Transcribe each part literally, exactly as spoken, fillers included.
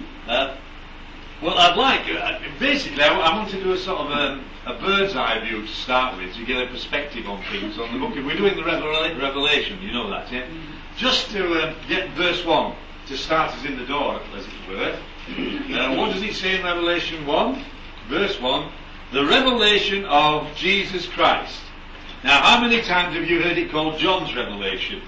Uh, well, I'd like, uh, basically, I, I want to do a sort of a, a bird's eye view to start with, to get a perspective on things on the book. We're doing the Revel- Revelation, you know that, yeah? Just to uh, get verse one, to start us in the door, as it were. Uh, what does it say in Revelation one? Verse one, the revelation of Jesus Christ. Now, how many times have you heard it called John's revelation?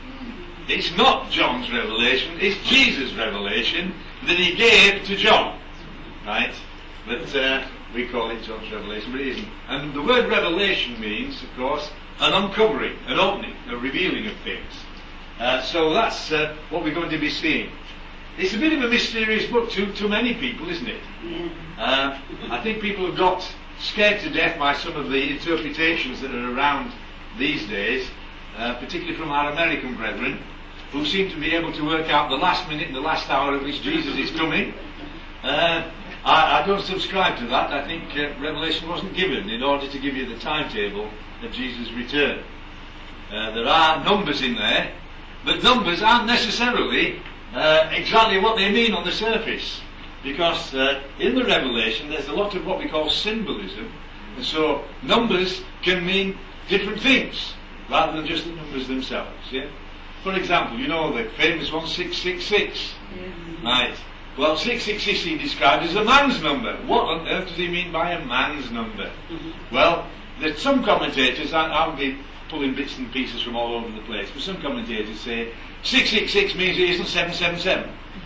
It's not John's revelation, it's Jesus' revelation that he gave to John. Right? But uh, we call it John's revelation, but it isn't. And the word revelation means, of course, an uncovering, an opening, a revealing of things. Uh, so that's uh, what we're going to be seeing. It's a bit of a mysterious book to, to many people, isn't it? Uh, I think people have got scared to death by some of the interpretations that are around these days, uh, particularly from our American brethren, who seem to be able to work out the last minute and the last hour at which Jesus is coming. Uh, I, I don't subscribe to that. I think uh, Revelation wasn't given in order to give you the timetable of Jesus' return. Uh, there are numbers in there, but numbers aren't necessarily uh, exactly what they mean on the surface. Because uh, in the Revelation there's a lot of what we call symbolism, and so numbers can mean different things rather than just the numbers themselves. Yeah. For example, you know the famous one, six six six. Yeah. Right. Well, six six six is described as a man's number. What on earth does he mean by a man's number? Mm-hmm. Well, there's some commentators, I, I'll be pulling bits and pieces from all over the place, but some commentators say six six six means it isn't seven seven seven.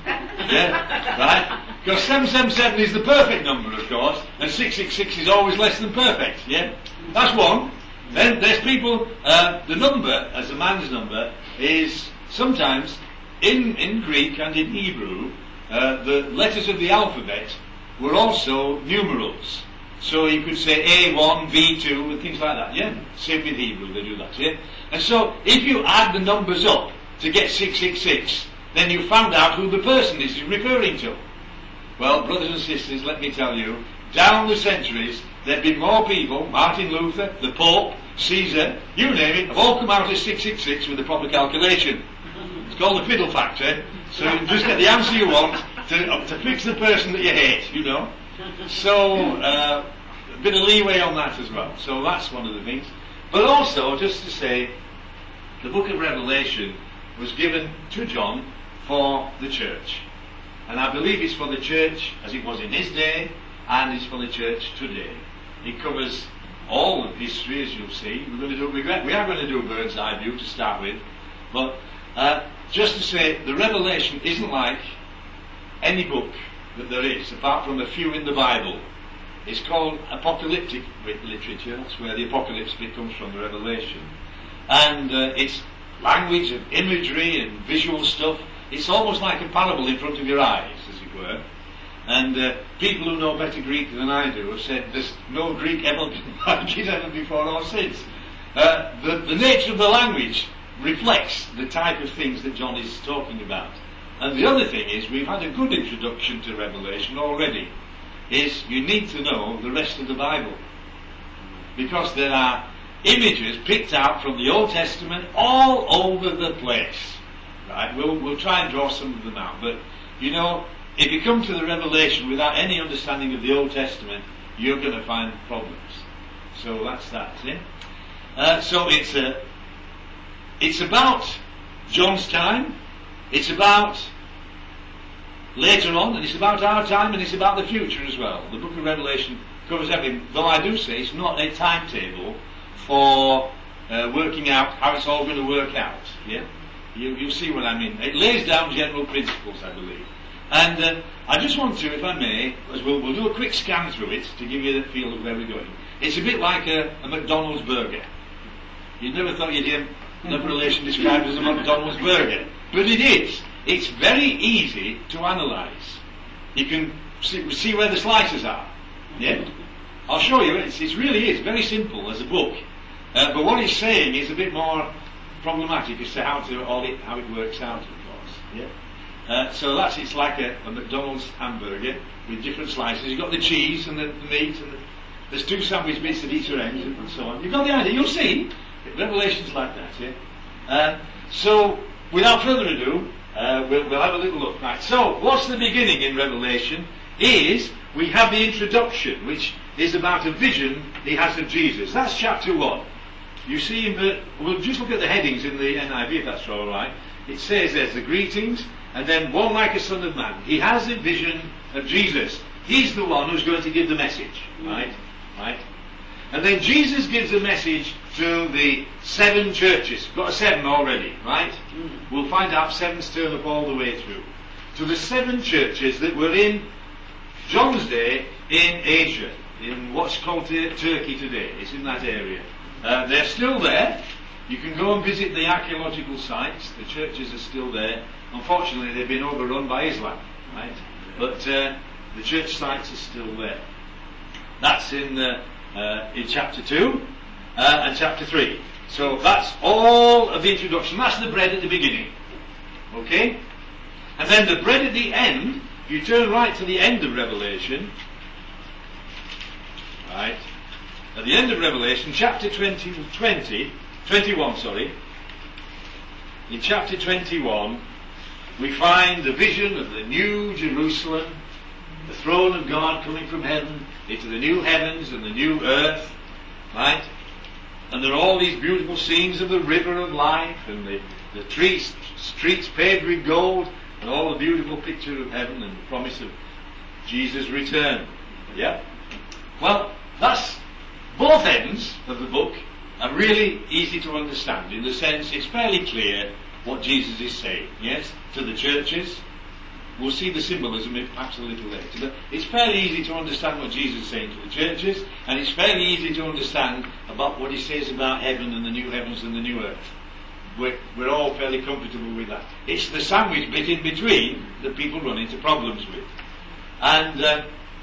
Yeah, right? Because seven seven seven is the perfect number, of course, and six six six is always less than perfect. Yeah, that's one. Then there's people. Uh, the number as a man's number is sometimes in in Greek and in Hebrew. Uh, the letters of the alphabet were also numerals. So you could say A one, B two, and things like that, yeah? Same with Hebrew, they do that, yeah? And so, if you add the numbers up to get six six six, then you found out who the person is referring to. Well, brothers and sisters, let me tell you, down the centuries, there have been more people, Martin Luther, the Pope, Caesar, you name it, have all come out as six six six with the proper calculation. It's called the fiddle factor. So you just get the answer you want to, uh, to fix the person that you hate, you know. So, uh, a bit of leeway on that as well. So that's one of the things. But also, just to say, the book of Revelation was given to John for the church. And I believe it's for the church as it was in his day, and it's for the church today. It covers all of history, as you'll see. We're going to do, we are going to do a bird's eye view to start with. But uh, just to say, the Revelation isn't like any book that there is, apart from a few in the Bible. It's called apocalyptic literature. That's where the apocalypse bit comes from, the Revelation. And uh, it's language and imagery and visual stuff. It's almost like a parable in front of your eyes, as it were. And uh, people who know better Greek than I do have said there's no Greek ever been like it ever before or since. Uh, the, the nature of the language reflects the type of things that John is talking about. And the other thing is, we've had a good introduction to Revelation already, is you need to know the rest of the Bible. Because there are images picked out from the Old Testament all over the place. Right? We'll, we'll try and draw some of them out. But, you know, if you come to the Revelation without any understanding of the Old Testament, you're going to find problems. So that's that. Eh? Uh, so it's a, it's about John's time. It's about later on, and it's about our time, and it's about the future as well. The book of Revelation covers everything, though I do say it's not a timetable for uh, working out how it's all going to work out. Yeah, you, you'll see what I mean. It lays down general principles, I believe. And uh, I just want to, if I may, as we'll, we'll do a quick scan through it to give you the feel of where we're going. It's a bit like a, a McDonald's burger. You never thought you'd hear Revelation described as a McDonald's burger. But it is. It's very easy to analyse. You can see, see where the slices are. Yeah? I'll show you. It's, it really is very simple as a book. Uh, but what he's saying is a bit more problematic as to how to all it, how it works out, of course. Yeah? Uh, so that's it's like a, a McDonald's hamburger with different slices. You've got the cheese and the, the meat, and the, there's two sandwich bits at each end, and so on. You've got the idea. You'll see. Revelation's like that. Yeah. Uh, so without further ado, Uh, we'll, we'll have a little look. Right, so what's the beginning in Revelation? Is we have the introduction, which is about a vision he has of Jesus. That's chapter one. You see, in the, we'll just look at the headings in the N I V, if that's all right. It says there's the greetings, and then one like a son of man. He has a vision of Jesus. He's the one who's going to give the message, right? Right? And then Jesus gives a message to the seven churches. Got a seven already, right? We'll find out seven's turn up all the way through. To the seven churches that were in John's day in Asia, in what's called Turkey today. It's in that area. Uh, they're still there. You can go and visit the archaeological sites. The churches are still there. Unfortunately, they've been overrun by Islam, right? But uh, the church sites are still there. That's in uh, uh, in chapter two uh, and chapter three. So that's all of the introduction. That's the bread at the beginning. Okay? And then the bread at the end, you turn right to the end of Revelation. Right? At the end of Revelation, chapter twenty, twenty, twenty-one, sorry. In chapter twenty-one, we find the vision of the new Jerusalem, the throne of God coming from heaven into the new heavens and the new earth, right? And there are all these beautiful scenes of the river of life and the, the trees, streets paved with gold and all the beautiful picture of heaven and the promise of Jesus' return. Yeah? Well, that's both ends of the book are really easy to understand in the sense it's fairly clear what Jesus is saying, yes, to the churches. We'll see the symbolism perhaps a little later, but it's fairly easy to understand what Jesus is saying to the churches, and it's fairly easy to understand about what he says about heaven and the new heavens and the new earth. We're, we're all fairly comfortable with that. It's the sandwich bit in between that people run into problems with. And uh,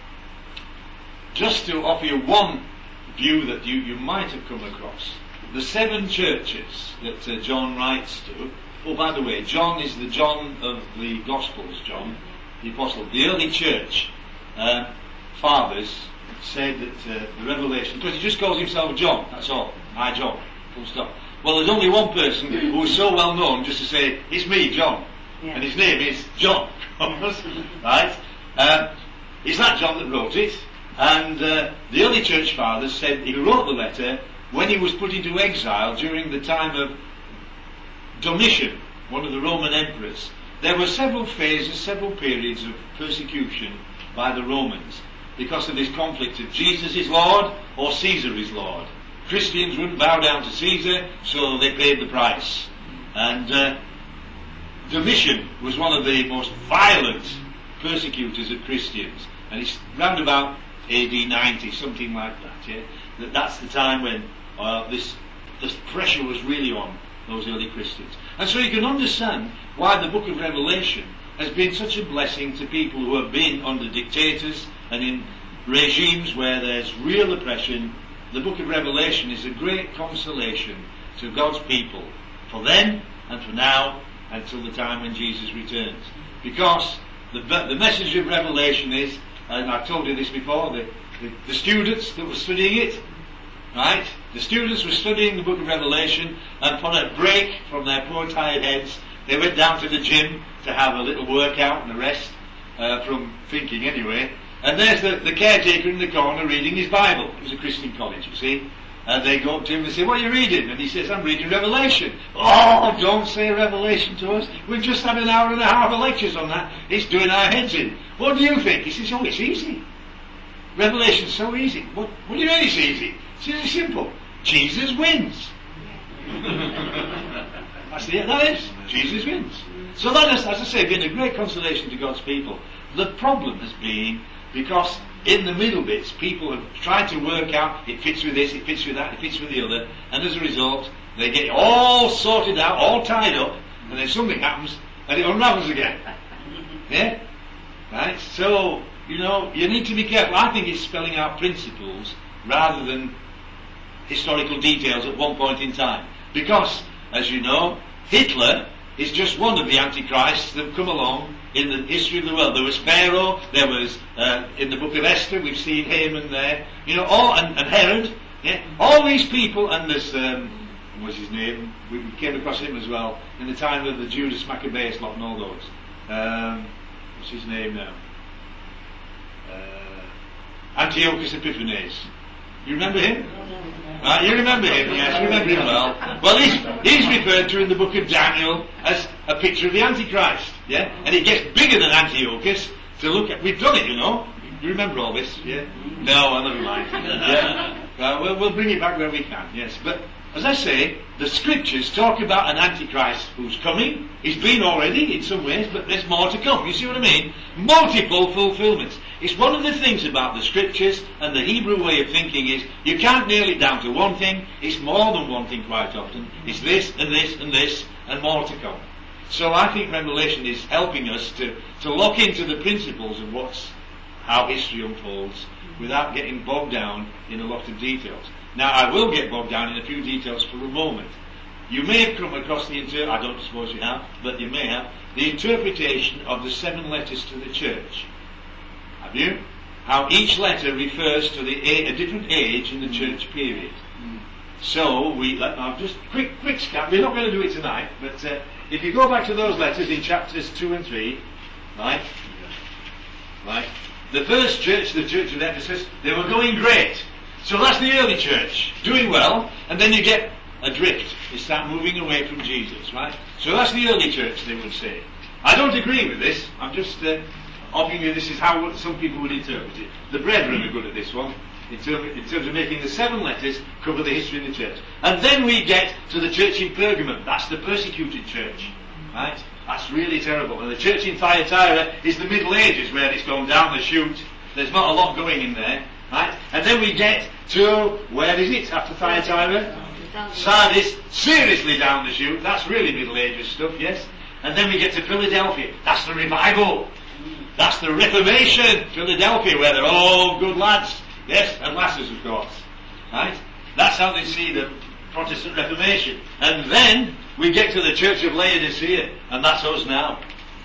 just to offer you one view that you, you might have come across, the seven churches that uh, John writes to. Oh, by the way, John is the John of the Gospels, John, the Apostle. The early church uh, fathers said that uh, the Revelation, because he just calls himself John, that's all. I, John, full stop. Well, there's only one person who is so well known just to say, it's me, John. Yeah. And his name is John. Right? Uh, it's that John that wrote it. And uh, the early church fathers said he wrote the letter when he was put into exile during the time of Domitian, one of the Roman emperors. There were several phases, several periods of persecution by the Romans because of this conflict of Jesus is Lord or Caesar is Lord. Christians wouldn't bow down to Caesar, so they paid the price. And uh, Domitian was one of the most violent persecutors of Christians. And it's round about A D ninety, something like that. Yeah? That that's the time when uh, this, this pressure was really on those early Christians. And so you can understand why the book of Revelation has been such a blessing to people who have been under dictators and in regimes where there's real oppression. The book of Revelation is a great consolation to God's people for then and for now until the time when Jesus returns. Because the, the message of Revelation is, and I've told you this before, the, the, the students that were studying it, right? The students were studying the book of Revelation, and for a break from their poor tired heads, they went down to the gym to have a little workout and a rest uh, from thinking anyway. And there's the, the caretaker in the corner reading his Bible. It was a Christian college, you see. And they go up to him and say, what are you reading? And he says, I'm reading Revelation. Oh, don't say Revelation to us. We've just had an hour and a half of lectures on that. It's doing our heads in. What do you think? He says, oh, it's easy. Revelation's so easy. What, what do you mean it's easy? It's really simple. Jesus wins. That's the, that is. Jesus wins. So that has, as I say, been a great consolation to God's people. The problem has been because in the middle bits, people have tried to work out, it fits with this, it fits with that, it fits with the other, and as a result, they get all sorted out, all tied up, and then something happens, and it unravels again. Yeah? Right? So, you know, you need to be careful. I think it's spelling out principles rather than historical details at one point in time. Because, as you know, Hitler is just one of the antichrists that have come along in the history of the world. There was Pharaoh, there was, uh, in the book of Esther, we've seen Haman there, you know, all, and, and Herod, yeah, all these people, and there's um, was his name. We we came across him as well in the time of the Judas Maccabeus lot and all those. Um, what's his name now? Uh, Antiochus Epiphanes. You remember him? Uh, you remember him, yes, you remember him well. Well, he's, he's referred to in the book of Daniel as a picture of the Antichrist, yeah? And it gets bigger than Antiochus to look at. We've done it, you know. You remember all this, yeah? No, well, never mind. Yeah. Uh, we'll, we'll bring it back where we can, yes. But, as I say, the scriptures talk about an Antichrist who's coming. He's been already, in some ways, but there's more to come. You see what I mean? Multiple fulfillments. It's one of the things about the scriptures and the Hebrew way of thinking is you can't nail it down to one thing. It's more than one thing quite often. It's this and this and this and more to come. So I think Revelation is helping us to, to lock into the principles of what's how history unfolds without getting bogged down in a lot of details. Now, I will get bogged down in a few details for a moment. You may have come across the inter- I don't suppose you have, but you may have, the interpretation of the seven letters to the church. Have you? How each letter refers to the a, a different age in the church period. Mm. So, we, let, I'll just, quick, quick scan, we're not going to do it tonight, but uh, if you go back to those letters in chapters two and three, right, right, the first church, the church of Ephesus, they were going great. So that's the early church, doing well, and then you get adrift. You start moving away from Jesus, right? So that's the early church, they would say. I don't agree with this. I'm just uh, offering you this is how some people would interpret it. The brethren are good at this one, in, term, in terms of making the seven letters cover the history of the church. And then we get to the church in Pergamum. That's the persecuted church, right? That's really terrible. And the church in Thyatira is the Middle Ages, where it's gone down the chute. There's not a lot going in there. Right? And then we get to, where is it after Thyatira? Sardis, seriously down the chute. That's really Middle Ages stuff, yes? And then we get to Philadelphia. That's the revival. That's the Reformation. Philadelphia, where they're all good lads. Yes, and lasses, of course. Right? That's how they see the Protestant Reformation. And then we get to the Church of Laodicea, and that's us now.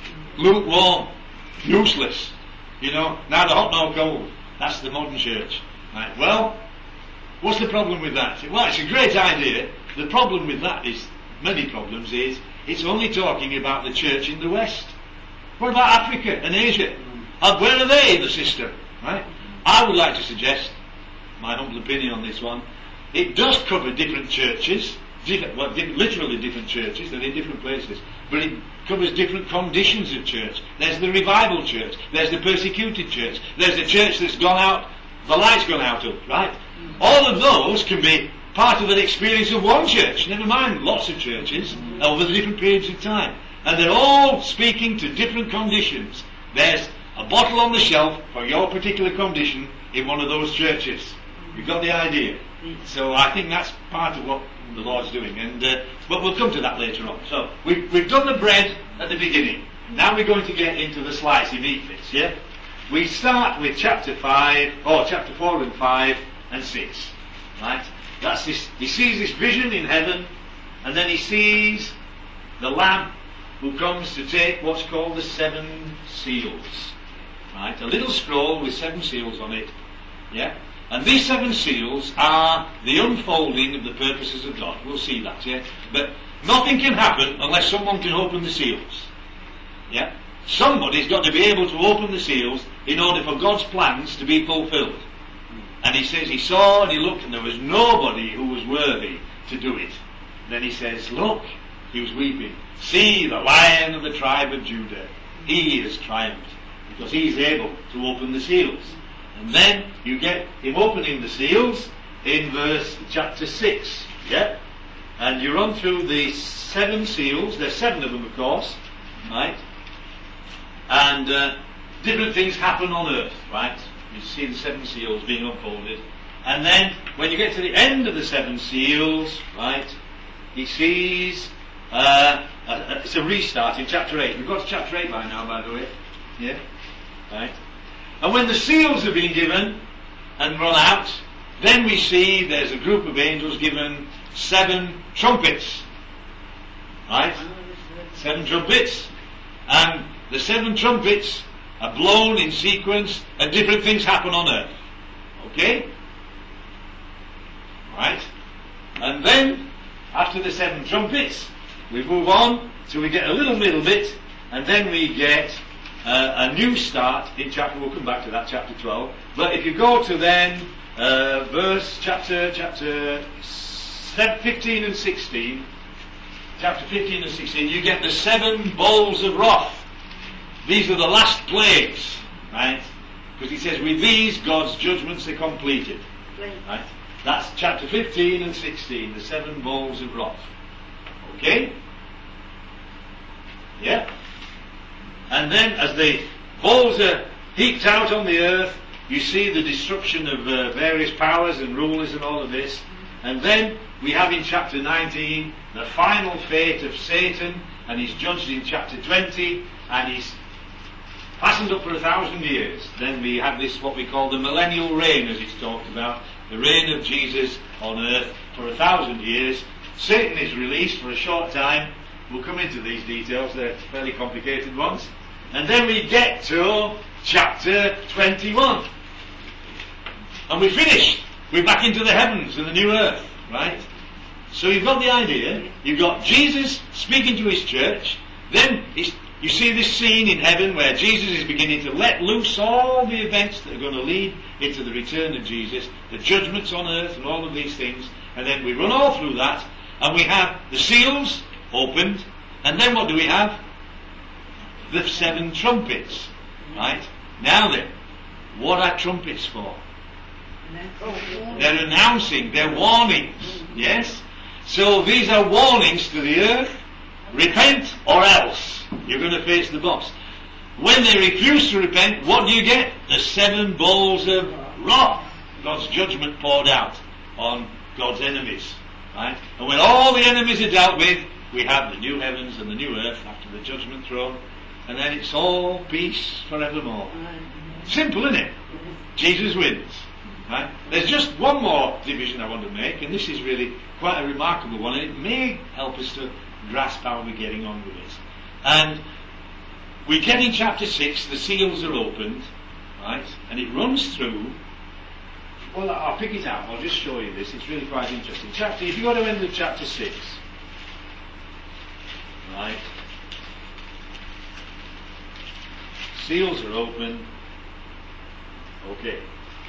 Lukewarm. Useless. You know, neither hot nor cold. That's the modern church. Right. Well, what's the problem with that? Well, it's a great idea. The problem with that is, many problems is, it's only talking about the church in the West. What about Africa and Asia? And where are they in the system? Right? I would like to suggest, my humble opinion on this one, it does cover different churches, different, well, di- literally different churches, they're in different places, but it covers different conditions of church. There's the revival church, there's the persecuted church, there's the church that's gone out, the light's gone out of, right? Mm. All of those can be part of an experience of one church, never mind lots of churches, mm. over the different periods of time. And they're all speaking to different conditions. There's a bottle on the shelf for your particular condition in one of those churches. You've got the idea. So I think that's part of what the Lord's doing, and uh, but we'll come to that later on. So we've, we've done the bread at the beginning. Now we're going to get into the slicey meat bits. Yeah, we start with chapter five, or chapter four and five and six. Right? That's this. He sees this vision in heaven, and then he sees the Lamb who comes to take what's called the seven seals. Right? A little scroll with seven seals on it. Yeah. And these seven seals are the unfolding of the purposes of God. We'll see that, yeah? But nothing can happen unless someone can open the seals. Yeah? Somebody's got to be able to open the seals in order for God's plans to be fulfilled. And he says he saw and he looked and there was nobody who was worthy to do it. Then he says, look, he was weeping. See the Lion of the tribe of Judah. He has triumphed because he's able to open the seals. And then you get him opening the seals in verse chapter six. Yeah? And you run through the seven seals. There's seven of them, of course. Right? And uh, different things happen on earth. Right? You see the seven seals being unfolded. And then when you get to the end of the seven seals, right, he sees uh, a, a, it's a restart in chapter eight. We've got to chapter eight by now, by the way. Yeah? Right? And when the seals have been given and run out, then we see there's a group of angels given seven trumpets. Right? Seven trumpets. And the seven trumpets are blown in sequence and different things happen on earth. Okay? Right? And then after the seven trumpets, we move on till we get a little middle bit, and then we get uh, a new start in chapter, we'll come back to that, chapter twelve. But if you go to then uh, verse, chapter, chapter fifteen and sixteen, chapter fifteen and sixteen, you get the seven bowls of wrath. These are the last plagues, right? Because he says, with these God's judgments are completed. Right? That's chapter fifteen and sixteen, the seven bowls of wrath. Okay? Yeah? And then as the bowls are heaped out on the earth, you see the destruction of uh, various powers and rulers and all of this. And then we have in chapter nineteen the final fate of Satan, and he's judged in chapter twenty, and he's fastened up for a thousand years. Then we have this, what we call the millennial reign, as it's talked about, the reign of Jesus on earth for a thousand years. Satan is released for a short time. We'll come into these details, they're fairly complicated ones. And then we get to chapter twenty-one. And we're finished. We're back into the heavens and the new earth, right? So you've got the idea. You've got Jesus speaking to his church. Then it's, you see this scene in heaven where Jesus is beginning to let loose all the events that are going to lead into the return of Jesus, the judgments on earth and all of these things. And then we run all through that, and we have the seals opened, and then what do we have? The seven trumpets, right? Now then, what are trumpets for? They're announcing, they're warnings, yes? So these are warnings to the earth. Repent or else you're going to face the boss. When they refuse to repent, what do you get? The seven bowls of wrath. God's judgment poured out on God's enemies, right? And when all the enemies are dealt with, we have the new heavens and the new earth after the judgment throne, and then it's all peace forevermore. Simple, isn't it? Jesus wins. Right? There's just one more division I want to make, and this is really quite a remarkable one, and it may help us to grasp how we're getting on with this. And we get in chapter six, the seals are opened, right? And it runs through. Well, I'll pick it out. I'll just show you this. It's really quite interesting. Chapter. If you go to the end of chapter six, right? Seals are open. Okay.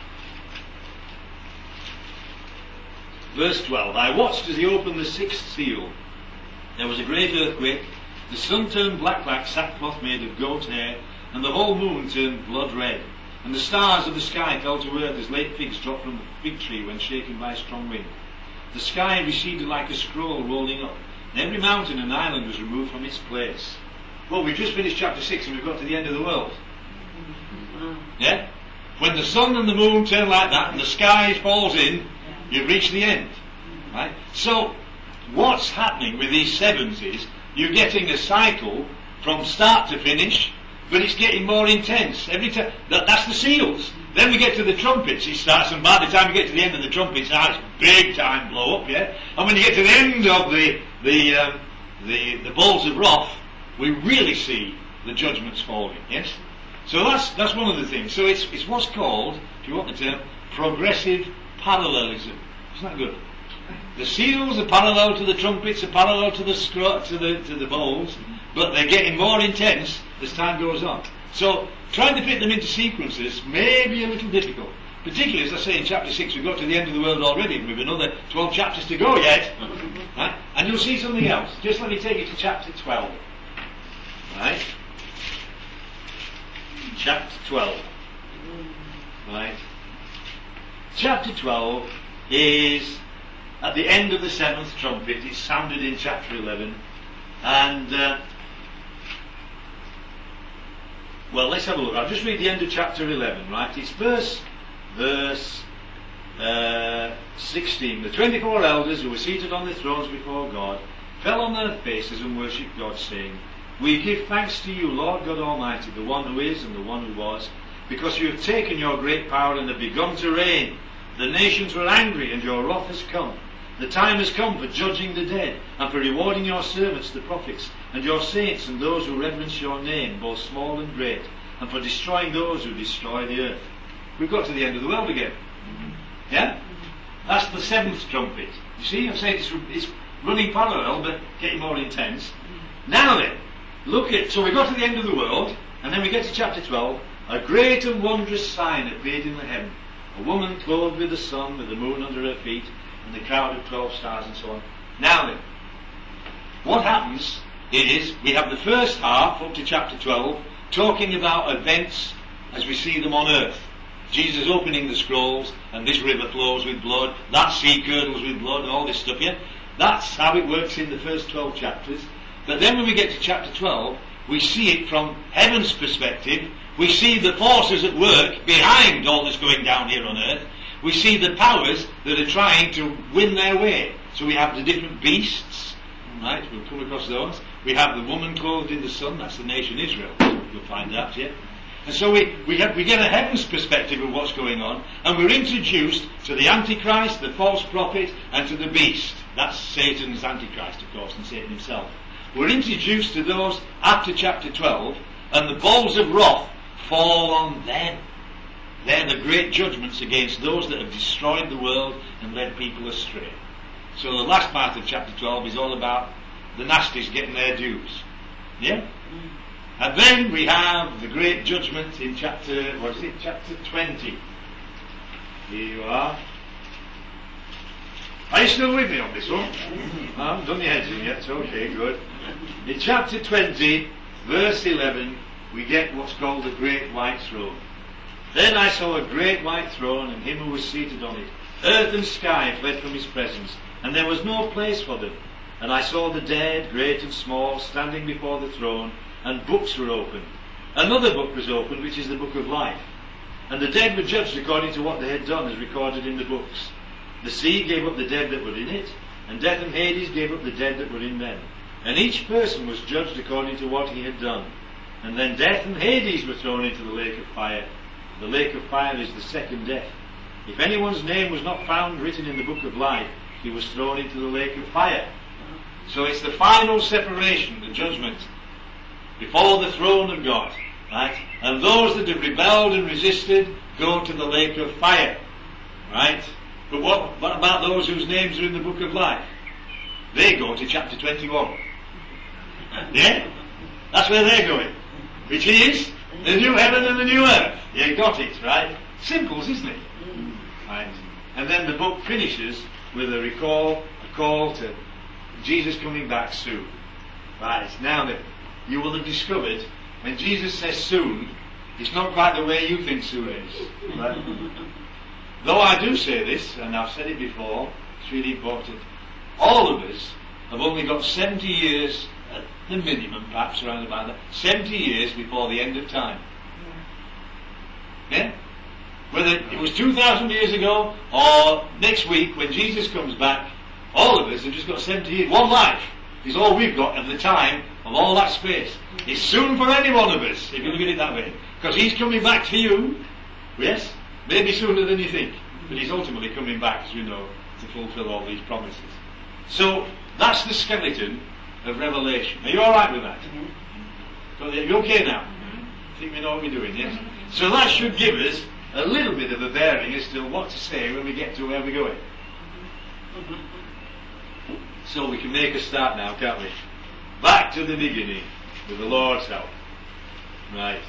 Verse twelve. I watched as he opened the sixth seal. There was a great earthquake. The sun turned black like sackcloth made of goat's hair, and the whole moon turned blood red. And the stars of the sky fell to earth as late figs drop from a fig tree when shaken by a strong wind. The sky receded like a scroll rolling up, and every mountain and island was removed from its place. Well, we've just finished chapter six and we've got to the end of the world. Yeah? When the sun and the moon turn like that and the sky falls in, you've reached the end. Right? So, what's happening with these sevens is you're getting a cycle from start to finish, but it's getting more intense every time. That, that's the seals. Then we get to the trumpets. It starts, and by the time we get to the end of the trumpets, now it's big time blow up, yeah. And when you get to the end of the the um, the the bowls of wrath, we really see the judgments falling. Yes. So that's that's one of the things. So it's it's what's called, if you want the term, progressive parallelism. Isn't that good? The seals are parallel to the trumpets, are parallel to the scro- to the to the bowls, but they're getting more intense as time goes on. So trying to fit them into sequences may be a little difficult. Particularly, as I say, in chapter six, we've got to the end of the world already, with another twelve chapters to go yet. Right? And you'll see something else. Just let me take you to chapter twelve. Right? Chapter twelve. Right? Chapter twelve is at the end of the seventh trumpet. It's sounded in chapter eleven. And, uh, well, let's have a look. I'll just read the end of chapter eleven, right? It's verse, verse uh, sixteen. The twenty-four elders who were seated on their thrones before God fell on their faces and worshipped God, saying, We give thanks to you, Lord God Almighty, the one who is and the one who was, because you have taken your great power and have begun to reign. The nations were angry, and your wrath has come. The time has come for judging the dead, and for rewarding your servants, the prophets, and your saints, and those who reverence your name, both small and great, and for destroying those who destroy the earth. We've got to the end of the world again. Yeah? That's the seventh trumpet. You see, I'm saying it's, it's running parallel but getting more intense. Now then, look at, so we got to the end of the world, and then we get to chapter twelve. A great and wondrous sign appeared in the heaven. A woman clothed with the sun, with the moon under her feet, and the crowd of twelve stars and so on. Now then, what happens is, we have the first half, up to chapter twelve, talking about events as we see them on earth. Jesus opening the scrolls, and this river flows with blood, that sea curdles with blood, all this stuff here. That's how it works in the first twelve chapters. But then when we get to chapter twelve, we see it from heaven's perspective. We see the forces at work behind all that's going down here on earth. We see the powers that are trying to win their way. So we have the different beasts, right? We'll come across those. We have the woman clothed in the sun, that's the nation Israel. You'll find that, yeah? And so we, we, have, we get a heaven's perspective of what's going on, and we're introduced to the Antichrist, the false prophet, and to the beast. That's Satan's Antichrist, of course, and Satan himself. We're introduced to those after chapter twelve, and the balls of wrath fall on them. They're the great judgments against those that have destroyed the world and led people astray. So the last part of chapter twelve is all about the nasties getting their dues. Yeah? And then we have the great judgment in chapter, what is it, chapter twenty. Here you are. Are you still with me on this one? I haven't done your heads in yet, so okay, good. In chapter twenty, verse eleven, we get what's called the Great White Throne. Then I saw a great white throne, and him who was seated on it. Earth and sky fled from his presence, and there was no place for them. And I saw the dead, great and small, standing before the throne, and books were opened. Another book was opened, which is the book of life. And the dead were judged according to what they had done, as recorded in the books. The sea gave up the dead that were in it, and death and Hades gave up the dead that were in them. And each person was judged according to what he had done. And then death and Hades were thrown into the lake of fire. The lake of fire is the second death. If anyone's name was not found written in the book of life, he was thrown into the lake of fire. So it's the final separation, the judgment, before the throne of God, right? And those that have rebelled and resisted go to the lake of fire, right? But what, what about those whose names are in the book of life? They go to chapter twenty-one. Yeah? That's where they're going. Which is the new heaven and the new earth. You got it, right? Simples, isn't it? Right. And then the book finishes with a recall, a call to Jesus coming back soon. Right. Now then, you will have discovered when Jesus says soon, it's not quite the way you think soon is. Right? Though I do say this, and I've said it before, it's really important. All of us have only got seventy years at the minimum, perhaps around about that, seventy years before the end of time. Yeah? Whether it was two thousand years ago or next week when Jesus comes back, all of us have just got seventy years. One life is all we've got at the time of all that space. It's soon for any one of us, if you look at it that way. Because he's coming back for you, yes, maybe sooner than you think. But he's ultimately coming back, as you know, to fulfill all these promises. So, that's the skeleton of Revelation. Are you alright with that? Mm-hmm. So, are you okay now? Mm-hmm. I think we know what we're doing, yes? Mm-hmm. So that should give us a little bit of a bearing as to what to say when we get to where we're going. Mm-hmm. So we can make a start now, can't we? Back to the beginning, with the Lord's help. Right.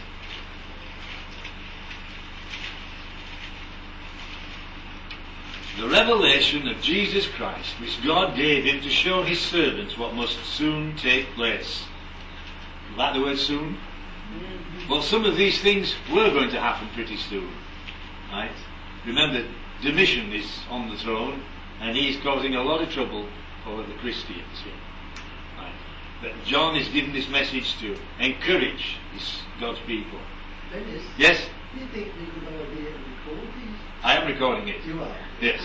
The revelation of Jesus Christ, which God gave him to show his servants what must soon take place. You like the word soon? Mm-hmm. Well, some of these things were going to happen pretty soon. Right? Remember, Domitian is on the throne, and he's causing a lot of trouble for the Christians here. Right? But John is giving this message to encourage his, God's people. Dennis, yes? do you think we're going to be able to record these? I am recording it. You are? Yes.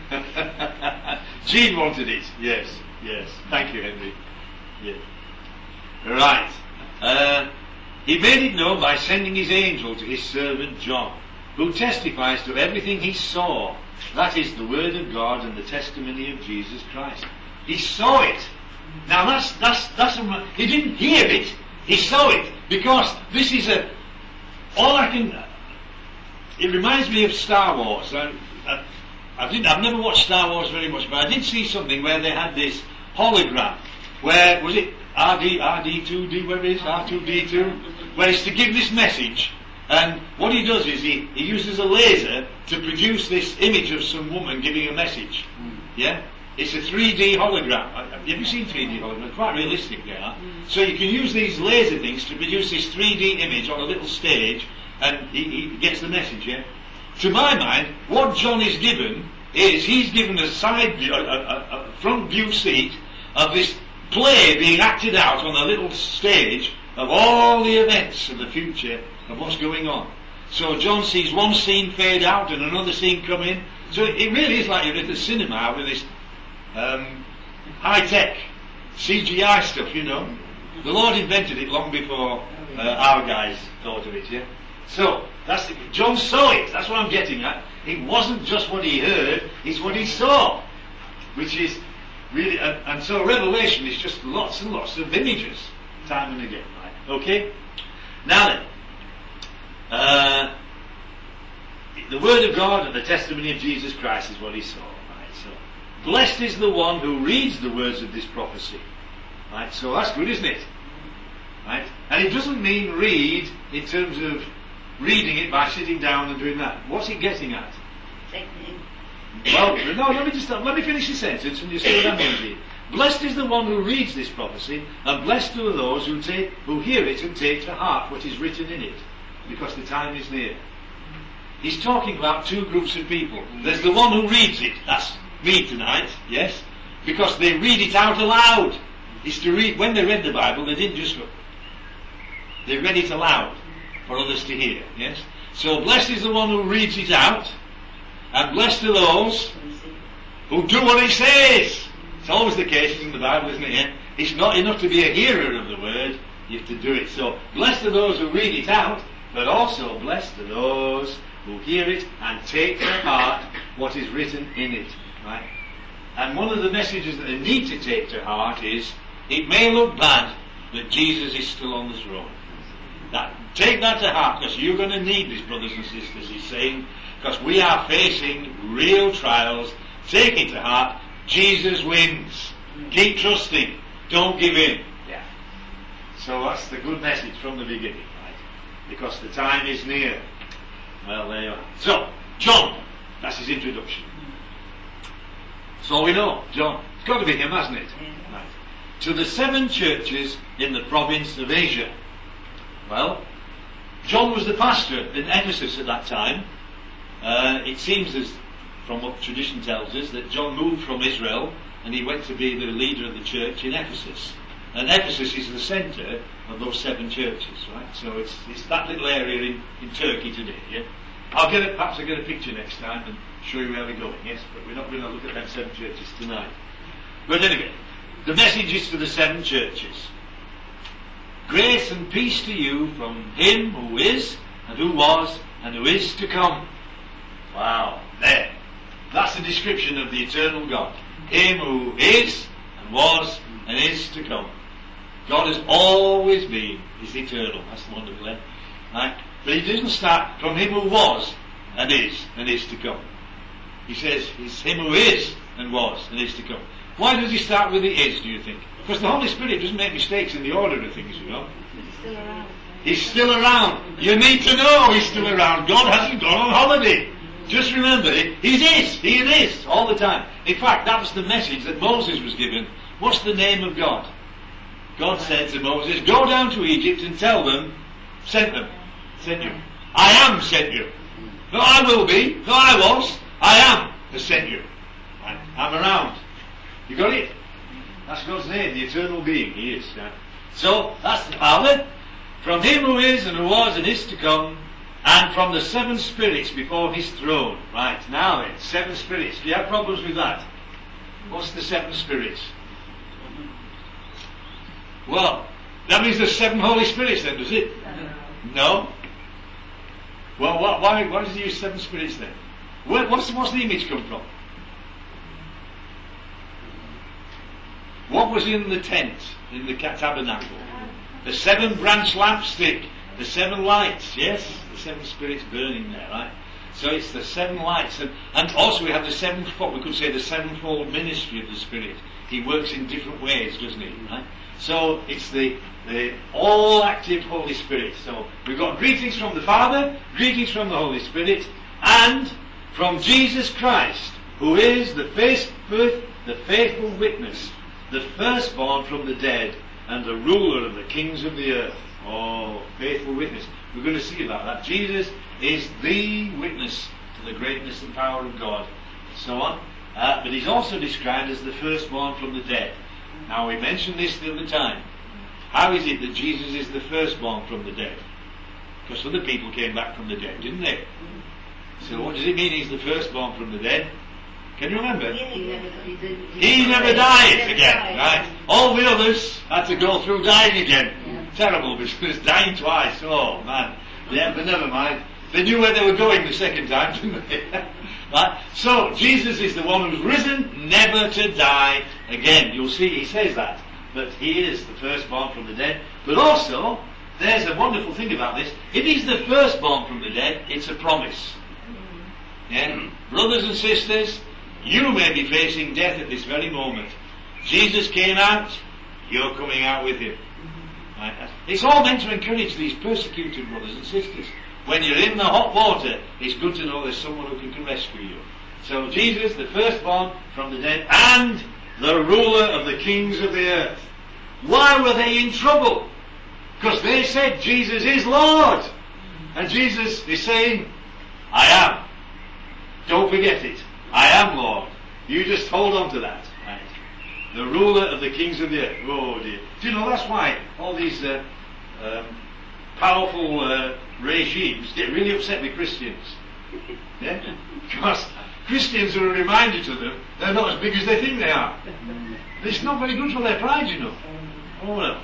Jean wanted it. Yes, yes. Thank you, Henry. Yeah. Right. Uh, he made it known by sending his angel to his servant John, who testifies to everything he saw. That is the word of God and the testimony of Jesus Christ. He saw it. Now that's that's that's a, he didn't hear it. He saw it, because this is a all I can. It reminds me of Star Wars. I, I, I didn't, I've never watched Star Wars very much, but I did see something where they had this hologram, where, was it R D, R D two D, whatever it is, R two D two, where it's to give this message, and what he does is he, he uses a laser to produce this image of some woman giving a message. Mm. Yeah? It's a three D hologram. Have you seen three D holograms? Quite realistic they are. Mm. So you can use these laser things to produce this three D image on a little stage, and he, he gets the message, yeah? To my mind, what John is given is he's given a side view, a, a, a front view seat of this play being acted out on a little stage of all the events of the future of what's going on. So John sees one scene fade out and another scene come in. So it really is like you're at the cinema with this um, high-tech C G I stuff, you know. The Lord invented it long before uh, our guys thought of it, yeah? So, that's the, John saw it, that's what I'm getting at. It wasn't just what he heard, it's what he saw. Which is really, and, and so Revelation is just lots and lots of images, time and again, right? Okay? Now then, uh, the Word of God and the testimony of Jesus Christ is what he saw, right? So, blessed is the one who reads the words of this prophecy. Right? So that's good, isn't it? Right? And it doesn't mean read in terms of reading it by sitting down and doing that. What's it getting at? Well, no, let me just let me finish the sentence and you see what I mean here. Blessed is the one who reads this prophecy, and blessed are those who take who hear it and take to heart what is written in it, because the time is near. He's talking about two groups of people. There's the one who reads it, that's me tonight, yes? Because they read it out aloud. It's to read, when they read the Bible, they didn't just go. They read it aloud for others to hear, yes? So blessed is the one who reads it out, and blessed are those who do what he says. It's always the case in the Bible, isn't it? Yeah? It's not enough to be a hearer of the word, you have to do it. So blessed are those who read it out, but also blessed are those who hear it and take to heart what is written in it. Right? And one of the messages that they need to take to heart is, it may look bad, but Jesus is still on the throne. Now, take that to heart, because you're going to need this, brothers and sisters, he's saying, because we are facing real trials. Take it to heart, Jesus wins. Keep trusting, don't give in. Yeah. So that's the good message from the beginning, right? Because the time is near. Well, there you are. So, John, that's his introduction. So we know, John. It's got to be him, hasn't it? Right. To the seven churches in the province of Asia. Well, John was the pastor in Ephesus at that time. Uh, it seems, as from what tradition tells us, that John moved from Israel and he went to be the leader of the church in Ephesus. And Ephesus is the centre of those seven churches, right? So it's it's that little area in, in Turkey today, yeah? I'll get it, perhaps I'll get a picture next time and show you where we're going, yes? But we're not going to look at them seven churches tonight. But anyway, the message is to the seven churches. Grace and peace to you from him who is, and who was, and who is to come. Wow, there. That's the description of the eternal God. Him who is, and was, and is to come. God has always been, is eternal. That's the wonderful, eh? Right? But he doesn't start from him who was, and is, and is to come. He says, it's him who is, and was, and is to come. Why does he start with the is, do you think? Because the Holy Spirit doesn't make mistakes in the order of things, you know. He's still around. He's still around. You need to know he's still around. God hasn't gone on holiday. Just remember, he is, he is, all the time. In fact, that was the message that Moses was given. What's the name of God? God said to Moses, go down to Egypt and tell them, sent them, sent you. I am sent you. No, I will be. No, I was. I am has sent you. I, I'm around. You got it? That's God's name, the eternal being. He is. Yeah. So, that's the Father. From him who is and who was and is to come, and from the seven spirits before his throne. Right, now then, seven spirits. Do you have problems with that? What's the seven spirits? Well, that means there's seven Holy Spirits then, does it? No? Well, why, why, why does he use seven spirits then? Where, what's, what's the image come from? What was in the tent, in the tabernacle? The seven branch lampstick, the seven lights, yes? The seven spirits burning there, right? So it's the seven lights, and, and also we have the sevenfold, we could say the sevenfold ministry of the Spirit. He works in different ways, doesn't he? Right? So it's the, the all-active Holy Spirit. So we've got greetings from the Father, greetings from the Holy Spirit, and from Jesus Christ, who is the, faith, the faithful witness, the firstborn from the dead, and the ruler of the kings of the earth. Oh, faithful witness. We're going to see about that. Jesus is the witness to the greatness and power of God, and so on. Uh, but he's also described as the firstborn from the dead. Now, we mentioned this the other time. How is it that Jesus is the firstborn from the dead? Because other people came back from the dead, didn't they? So what does it mean he's the firstborn from the dead? Can you remember? He never, he did, He never died again, right? All the others had to go through dying again. Yeah. Terrible, because dying twice. Oh, man. Yeah, but never mind. They knew where they were going the second time, didn't they? Right? So, Jesus is the one who's risen never to die again. You'll see he says that. But he is the firstborn from the dead. But also, there's a wonderful thing about this. If he's the firstborn from the dead, it's a promise. Yeah? Brothers and sisters, you may be facing death at this very moment. Jesus came out, you're coming out with him. Right? It's all meant to encourage these persecuted brothers and sisters. When you're in the hot water, it's good to know there's someone who can rescue you. So Jesus, the firstborn from the dead, and the ruler of the kings of the earth. Why were they in trouble? Because they said Jesus is Lord. And Jesus is saying, I am. Don't forget it. I am Lord. You just hold on to that. Right? The ruler of the kings of the earth. Oh dear. Do you know that's why all these uh, um, powerful uh, regimes get really upset with Christians? Yeah? Because Christians are a reminder to them they're not as big as they think they are. It's not very good for their pride, you know. Oh no.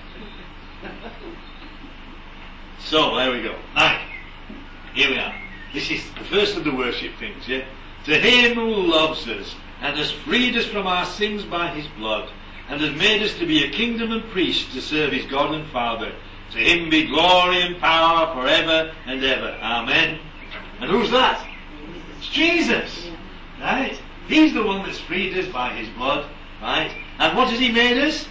So there we go. Right. Here we are. This is the first of the worship things, yeah? To him who loves us and has freed us from our sins by his blood and has made us to be a kingdom and priests to serve his God and Father. To him be glory and power forever and ever. Amen. And who's that? It's Jesus. Right? He's the one that's freed us by his blood. Right? And what has he made us?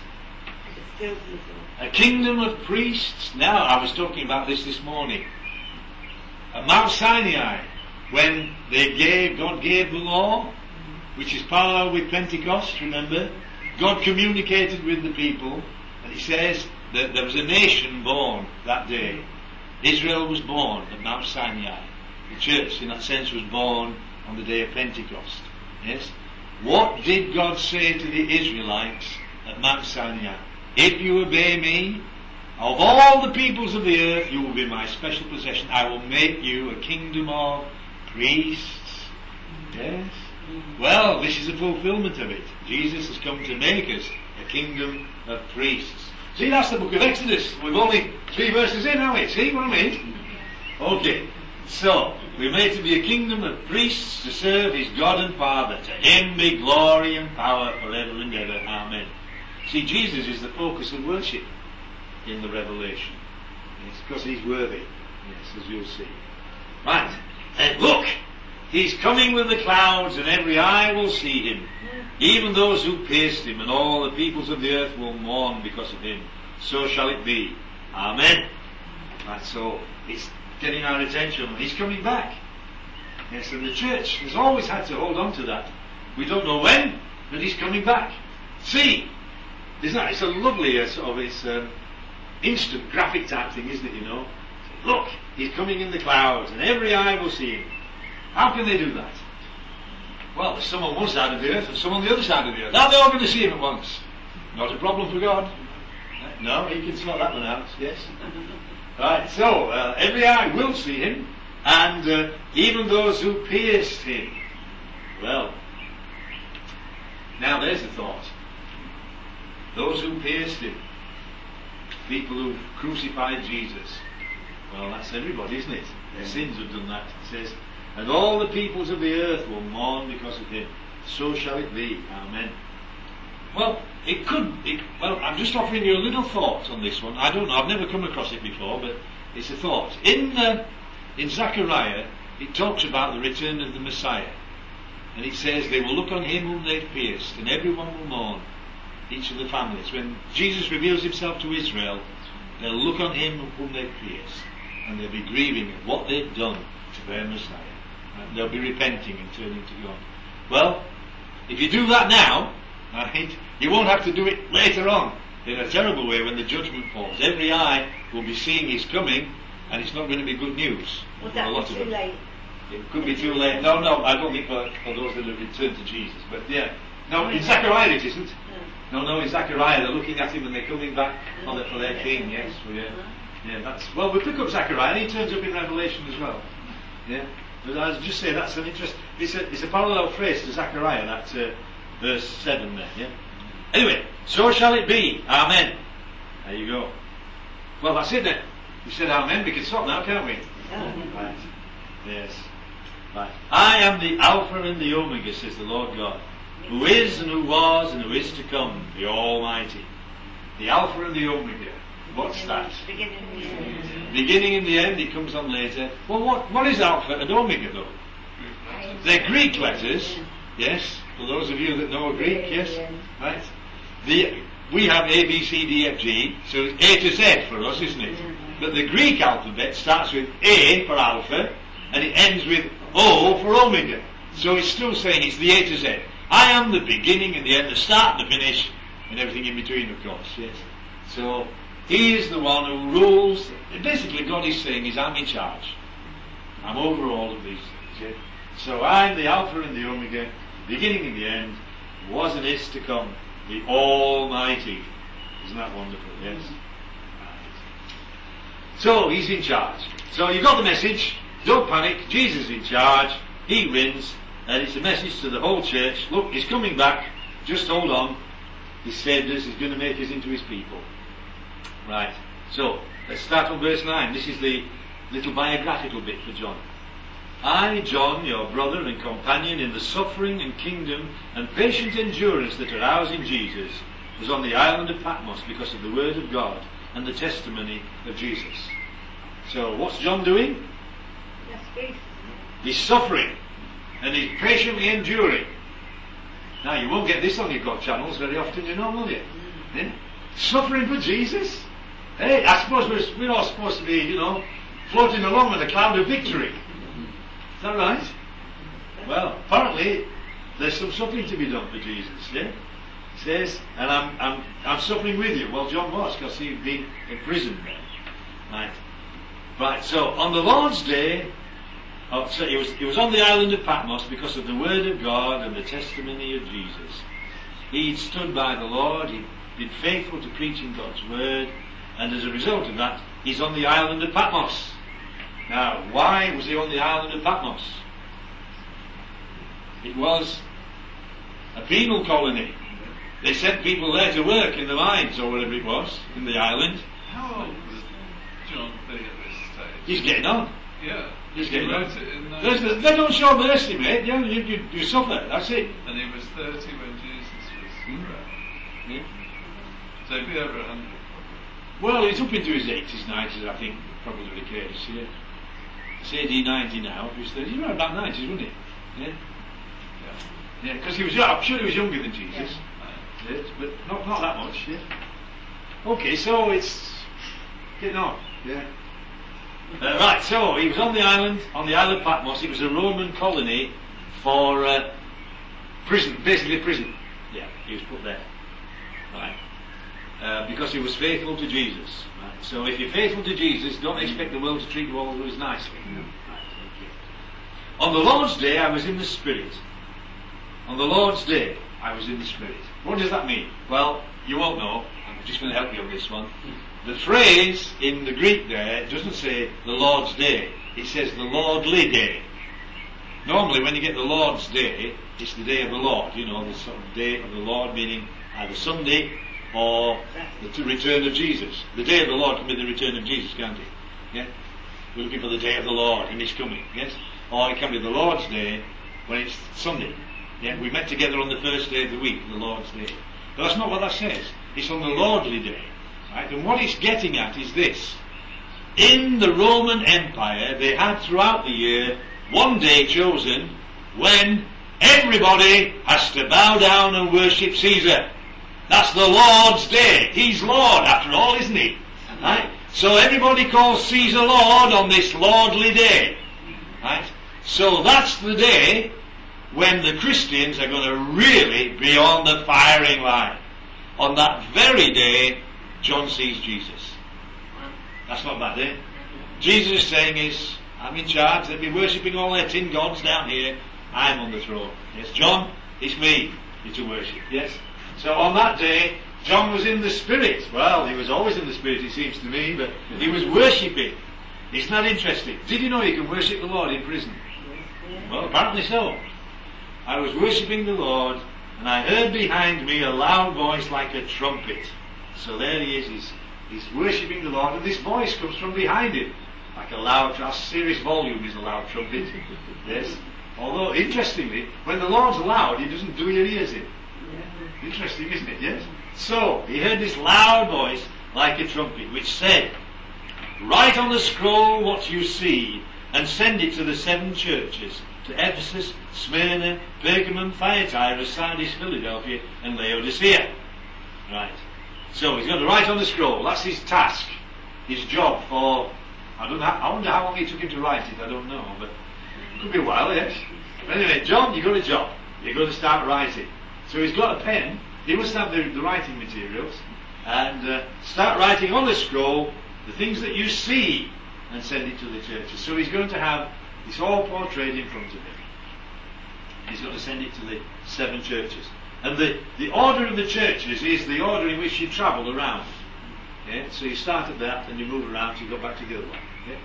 A kingdom of priests. Now, I was talking about this this morning. At Mount Sinai, when they gave, God gave the law, which is parallel with Pentecost, remember? God communicated with the people, and he says that there was a nation born that day. Israel was born at Mount Sinai. The church, in that sense, was born on the day of Pentecost. Yes? What did God say to the Israelites at Mount Sinai? If you obey me, of all the peoples of the earth, you will be my special possession. I will make you a kingdom of priests. Yes? Well, this is a fulfillment of it. Jesus has come to make us a kingdom of priests. See, that's the book of Exodus. We've only three verses in, haven't we? See what I mean? Okay. So, we're made to be a kingdom of priests to serve his God and Father. To him be glory and power forever and ever. Amen. See, Jesus is the focus of worship in the Revelation. It's because he's worthy. Yes, as you'll see. Right. And look! He's coming with the clouds, and every eye will see him. Even those who pierced him, and all the peoples of the earth will mourn because of him. So shall it be. Amen. Right, so it's getting our attention. He's coming back. Yes, and the church has always had to hold on to that. We don't know when, but he's coming back. See, isn't that? It's a lovely uh, sort of it's um, instant graphic type thing, isn't it? You know, look, he's coming in the clouds, and every eye will see him. How can they do that? Well, there's some on one side of the earth and some on the other side of the earth. Now they're all going to see him at once. Not a problem for God. No, he can sort that one out. Yes. Right. So uh, every eye will see him, and uh, even those who pierced him. Well, now there's a thought. Those who pierced him, people who crucified Jesus. Well, that's everybody, isn't it? Their sins have done that. It says, and all the peoples of the earth will mourn because of him. So shall it be. Amen. Well, it could. It, well, I'm just offering you a little thought on this one. I don't know. I've never come across it before, but it's a thought. In uh, in Zechariah, it talks about the return of the Messiah. And it says they will look on him whom they've pierced, and everyone will mourn, each of the families. When Jesus reveals himself to Israel, they'll look on him whom they've pierced, and they'll be grieving at what they've done to their Messiah. And they'll be repenting and turning to God. Well, if you do that now, right, you won't have to do it later on in a terrible way when the judgment falls. Every eye will be seeing his coming, and it's not going to be good news. Would for that a lot be of too them. late? It could be too late. No, no, I don't think for, for those that have returned to Jesus. But yeah, no, in Zechariah it isn't. No, no, in Zechariah they're looking at him and they're coming back for their, for their king. Yes, well, yeah, yeah. That's well. We pick up Zechariah and he turns up in Revelation as well. Yeah, but I was just say that's an interest. It's a it's a parallel phrase to Zechariah. That uh, verse seven there. Yeah. Anyway, so shall it be. Amen. There you go. Well, that's it then. We said amen. We can stop now, can't we? Right. Yes. Right. I am the Alpha and the Omega, says the Lord God, who is and who was and who is to come, the Almighty. The Alpha and the Omega. What's that? Beginning and the end. Beginning and the end, it comes on later. Well, what, what is Alpha and Omega though? They're Greek letters. Yes. For those of you that know Greek, yes. Right. The, we have A, B, C, D, F, G, so it's A to Z for us, isn't it? But the Greek alphabet starts with A for Alpha, and it ends with O for Omega. So it's still saying it's the A to Z. I am the beginning and the end, the start and the finish, and everything in between, of course, yes. So, he is the one who rules. Basically, God is saying is, I'm in charge. I'm over all of these things, yes. So, I'm the Alpha and the Omega, the beginning and the end, was and is to come, the Almighty. Isn't that wonderful, yes? So, he's in charge. So, you've got the message. Don't panic. Jesus is in charge. He wins. And it's a message to the whole church. Look, he's coming back. Just hold on. He's saved us. He's going to make us into his people. Right. So, let's start on verse nine. This is the little biographical bit for John. I, John, your brother and companion in the suffering and kingdom and patient endurance that are ours in Jesus, was on the island of Patmos because of the word of God and the testimony of Jesus. So, what's John doing? He's suffering and he's patiently enduring. Now, you won't get this on your God channels very often, you know, will you? Yeah? Suffering for Jesus? Hey, I suppose we're, we're all supposed to be, you know, floating along with a cloud of victory. Is that right? Well, apparently there's some suffering to be done for Jesus. Yeah? He says, and I'm I'm I'm suffering with you. Well, John was, because he'd been in prison there. Right. Right. So on the Lord's day. Oh, so he was, he was on the island of Patmos because of the word of God and the testimony of Jesus. He'd stood by the Lord, he'd been faithful to preaching God's word, and as a result of that, he's on the island of Patmos. Now, why was he on the island of Patmos? It was a penal colony. They sent people there to work in the mines or whatever it was, in the island. How old was John B at this stage? He's getting on. Yeah. He's He getting wrote on. it in There's the, those- they don't show mercy, mate. You, you, you, you suffer. That's it. And he was thirty when Jesus was Hmm. around. Yeah. So he'd be over a hundred. Well, it's up into his eighties, nineties, I think, probably the case, yeah. It's A D ninety now, if he's thirty. He's around about nineties, wasn't he? Yeah. Yeah. Yeah, because he was, I'm sure he was younger than Jesus. Yeah. Yes, but not, not that much, yeah. Okay, so it's getting on, yeah. Uh, right, so he was on the island, on the island of Patmos. It was a Roman colony for uh, prison, basically prison. Yeah, he was put there. Right. Uh, because he was faithful to Jesus. Right. So if you're faithful to Jesus, don't expect the world to treat you always nicely. Right, okay. On the Lord's day, I was in the Spirit. On the Lord's day, I was in the Spirit. What does that mean? Well, you won't know. I'm just going to help you on this one. The phrase in the Greek there doesn't say the Lord's day. It says the Lordly day. Normally when you get the Lord's day, it's the day of the Lord. You know, the sort of day of the Lord meaning either Sunday or the t- return of Jesus. The day of the Lord can be the return of Jesus, can't it? Yeah? We're looking for the day of the Lord and He's coming. Yes? Or it can be the Lord's day when it's Sunday. Yeah? We met together on the first day of the week, the Lord's day. But that's not what that says. It's on the Lordly day. Right? And what it's getting at is this. In the Roman Empire, they had throughout the year one day chosen when everybody has to bow down and worship Caesar. That's the Lord's day. He's Lord after all, isn't he? Right? So everybody calls Caesar Lord on this lordly day. Right? So that's the day when the Christians are going to really be on the firing line. On that very day, John sees Jesus. That's not bad, eh? Jesus is saying is, I'm in charge. They'll be worshipping all their tin gods down here. I'm on the throne. Yes, John, it's me you're to worship. Yes? So on that day, John was in the Spirit. Well, he was always in the Spirit, it seems to me, but he was worshipping. Isn't that interesting? Did you know you can worship the Lord in prison? Well, apparently so. I was worshipping the Lord, and I heard behind me a loud voice like a trumpet. So there he is, he's, he's worshipping the Lord, and this voice comes from behind him. Like a loud, a serious volume is a loud trumpet. Yes. Although, interestingly, when the Lord's loud, he doesn't do your ears in. Interesting, isn't it? Yes. So, he heard this loud voice like a trumpet, which said, write on the scroll what you see, and send it to the seven churches, to Ephesus, Smyrna, Pergamum, Thyatira, Sardis, Philadelphia, and Laodicea. Right. So, he's going to write on the scroll. That's his task, his job for, I don't know, I wonder how long it took him to write it, I don't know, but it could be a while, yes. But anyway, John, you've got a job. You've got to start writing. So he's got a pen, he must have the, the writing materials, and uh, start writing on the scroll the things that you see and send it to the churches. So he's going to have this all portrayed in front of him. He's going to send it to the seven churches. And the, the order of the churches is the order in which you travel around. Yeah? So you start at that and you move around till you go back to the other one. Yeah?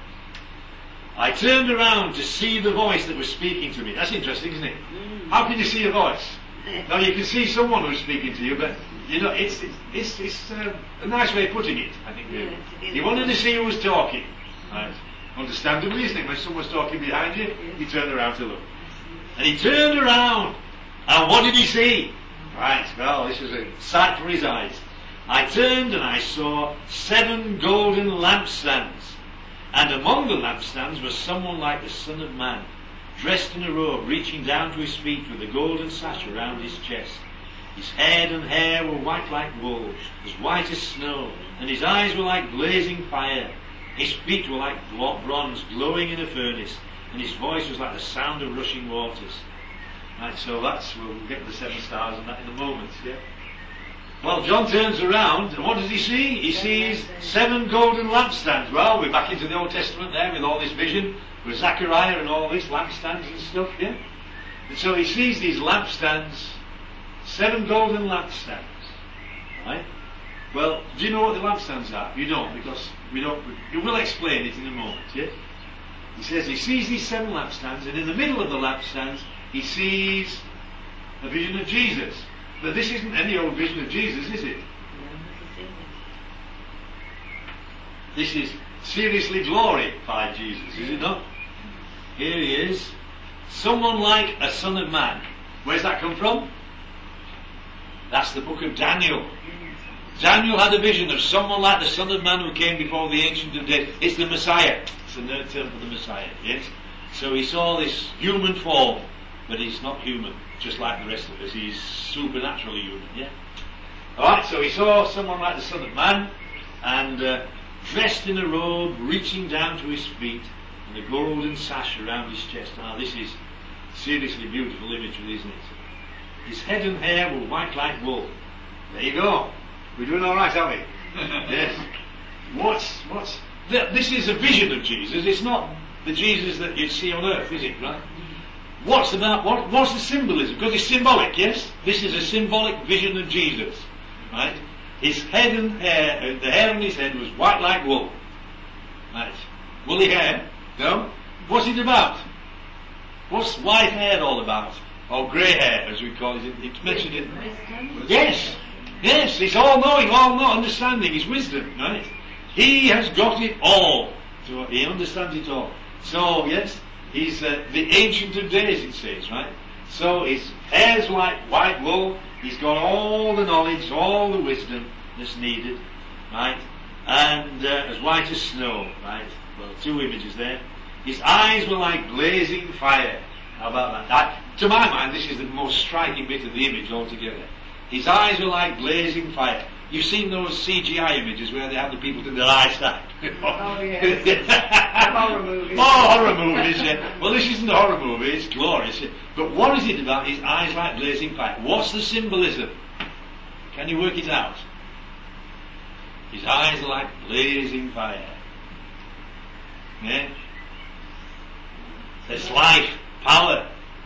I turned around to see the voice that was speaking to me. That's interesting, isn't it? How can you see a voice? Now you can see someone who's speaking to you, but you know it's it's it's uh, a nice way of putting it. I think really. You wanted to see who was talking, right? Understandably, isn't it? When someone's talking behind you, you turn around to look, and he turned around, and what did he see? Right. Well, this was a sight for his eyes. I turned and I saw seven golden lampstands, and among the lampstands was someone like the Son of Man, dressed in a robe reaching down to his feet with a golden sash around his chest. His head and hair were white like wool, as white as snow, and his eyes were like blazing fire. His feet were like bronze glowing in a furnace, and his voice was like the sound of rushing waters. Right, so that's, we'll get the seven stars and that in a moment, yeah? Well, John turns around, and what does he see? He sees seven golden lampstands. Well, we're back into the Old Testament there with all this vision, with Zechariah and all this, lampstands and stuff, yeah? And so he sees these lampstands, seven golden lampstands, right? Well, do you know what the lampstands are? You don't, because we don't, we will explain it in a moment, yeah? He says he sees these seven lampstands, and in the middle of the lampstands, he sees a vision of Jesus. But this isn't any old vision of Jesus, is it? This is seriously glorified Jesus, is it not? Here he is. Someone like a Son of Man. Where's that come from? That's the book of Daniel. Daniel had a vision of someone like the Son of Man who came before the Ancient of Days. It's the Messiah. It's the nerd term for the Messiah, yes? So he saw this human form, but he's not human, just like the rest of us. He's supernaturally human, yeah? Alright, so he saw someone like the Son of Man, and uh, dressed in a robe, reaching down to his feet, and a golden sash around his chest. Now this is seriously beautiful imagery, isn't it? His head and hair were white like wool. There you go. We're doing alright, aren't we? Yes. What's, what's, this is a vision of Jesus. It's not the Jesus that you see on earth, is it, right? What's about, what, what's the symbolism? Because it's symbolic, yes? This is a symbolic vision of Jesus, right? His head and hair, the hair on his head was white like wool. Right. Woolly hair? No? What's it about? What's white hair all about? Or grey hair, as we call it. It's mentioned in... Yes! Yes, it's all knowing, all not understanding. It's wisdom, right? He has got it all. So he understands it all. So, yes, he's uh, the Ancient of Days, it says, right? So his hair's like white wool. He's got all the knowledge, all the wisdom that's needed, right? And uh, as white as snow, right? Well, two images there. His eyes were like blazing fire. How about that? that? To my mind, this is the most striking bit of the image altogether. His eyes were like blazing fire. You've seen those C G I images where they have the people to their eyes stack. Oh, yes. Horror movies. More horror movies, yeah. Well, this isn't a horror movie, it's glorious. But what is it about his eyes like blazing fire? What's the symbolism? Can you work it out? His eyes are like blazing fire. Yeah? There's life, power,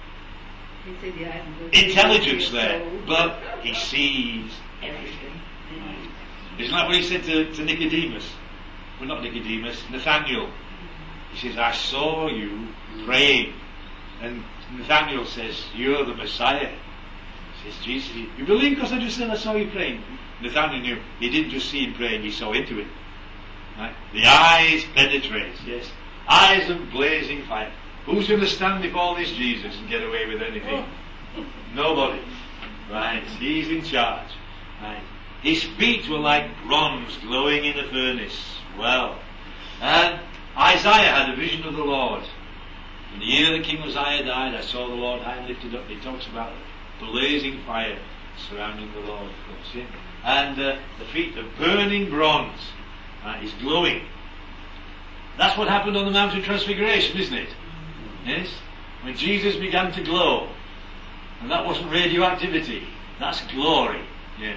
intelligence there, but he sees everything. Isn't that what he said to, to Nicodemus? Well, not Nicodemus, Nathaniel. He says, I saw you praying. And Nathaniel says, you're the Messiah. He says, Jesus, you believe because I just said I saw you praying? Nathaniel knew he didn't just see him praying, he saw into it. Right? The eyes penetrate, yes. Eyes of blazing fire. Who's going to stand before this Jesus and get away with anything? Nobody. Right? He's in charge. Right? His feet were like bronze glowing in a furnace. Well, and Isaiah had a vision of the Lord. In the year that King Uzziah died, I saw the Lord high and lifted up. He talks about blazing fire surrounding the Lord, of course. Yeah? And uh, the feet of burning bronze. Uh, is glowing. That's what happened on the Mount of Transfiguration, isn't it? Yes? When Jesus began to glow. And that wasn't radioactivity. That's glory. Yes.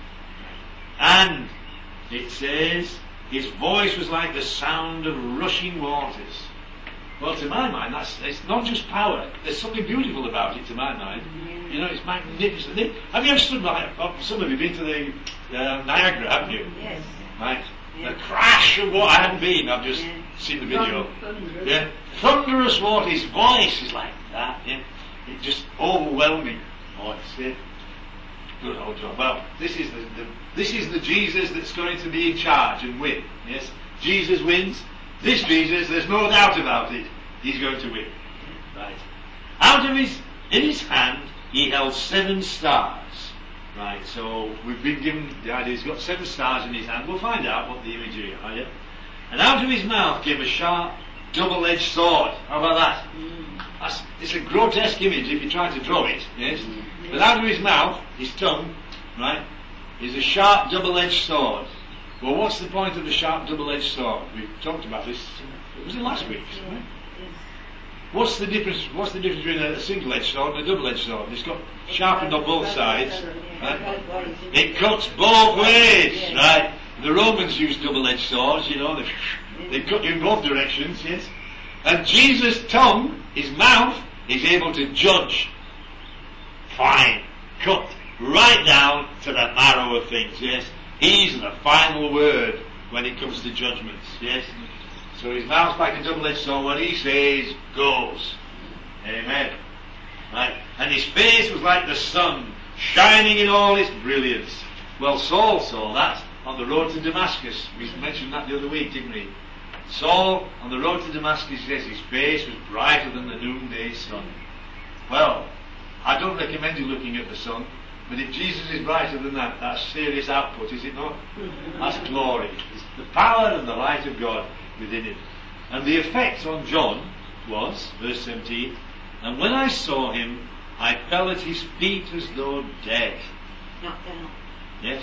And it says, his voice was like the sound of rushing waters. Well, to my mind, that's it's not just power. There's something beautiful about it, to my mind. You know, it's magnificent. Have you ever stood by, some of you been to the uh, Niagara, haven't you? Yes. Right. Yeah. The crash of what I hadn't been, I've just yeah. seen the video. Thunderous. Yeah. Thunderous water, his voice is like that, yeah. It's just overwhelming voice, yeah. Good old job. Well, this is the, the this is the Jesus that's going to be in charge and win. Yes? Jesus wins. This Jesus, there's no doubt about it, he's going to win. Right. Out of his in his hand he held seven stars. Right, so we've been given the idea he's got seven stars in his hand. We'll find out what the imagery are, yeah? And out of his mouth came a sharp, double-edged sword. How about that? Mm. That's, it's a grotesque image if you try to draw it, yes? Mm. But out of his mouth, his tongue, right, is a sharp, double-edged sword. Well, what's the point of the sharp, double-edged sword? We talked about this. Was it last week? Right? What's the difference? What's the difference between a single-edged sword and a double-edged sword? It's got sharpened on both sides. Right? It cuts both ways, right? The Romans used double-edged swords, you know. They, they cut you in both directions, yes. And Jesus' tongue, his mouth, is able to judge. Fine, cut right down to the marrow of things, yes. He's the final word when it comes to judgments, yes. So his mouth's like a double-edged sword. What he says goes. Amen. Right? And his face was like the sun, shining in all its brilliance. Well, Saul saw that on the road to Damascus. We mentioned that the other week, didn't we? Saul, on the road to Damascus, says his face was brighter than the noonday sun. Well, I don't recommend you looking at the sun, but if Jesus is brighter than that, that's serious output, is it not? That's glory. It's the power and the light of God within it. And the effect on John was, verse seventeen, and when I saw him, I fell at his feet as though dead. Knocked down. Yes.